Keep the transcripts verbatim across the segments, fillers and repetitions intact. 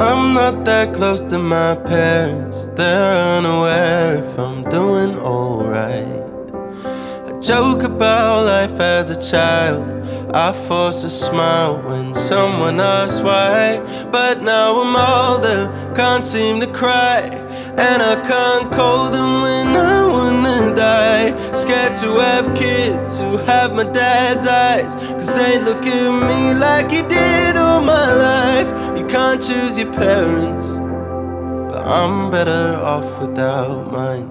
I'm not that close to my parents. They're unaware if I'm doing alright. I joke about life as a child. I force a smile when someone asks why. But now I'm older, can't seem to cry, and I can't call them when I wanna die. Scared to have kids who have my dad's eyes, cause they look at me like he did all my life. You can't choose your parents, but I'm better off without mine.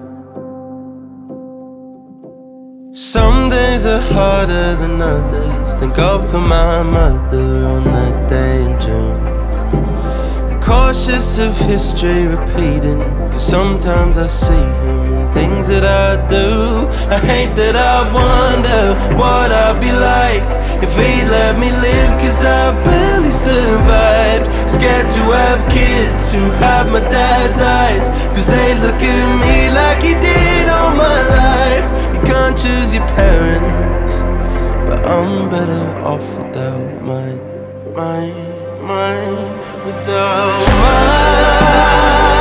Some days are harder than others. Thank God for my mother on that day in June. I'm cautious of history repeating, cause sometimes I see him in things that I do. I hate that I wonder what I'd be like if he'd let me live, cause I barely survived. Scared to have kids who have my dad's eyes, cause they look at me like he did all my life. Can't choose your parents, but I'm better off without mine, mine, mine, without mine.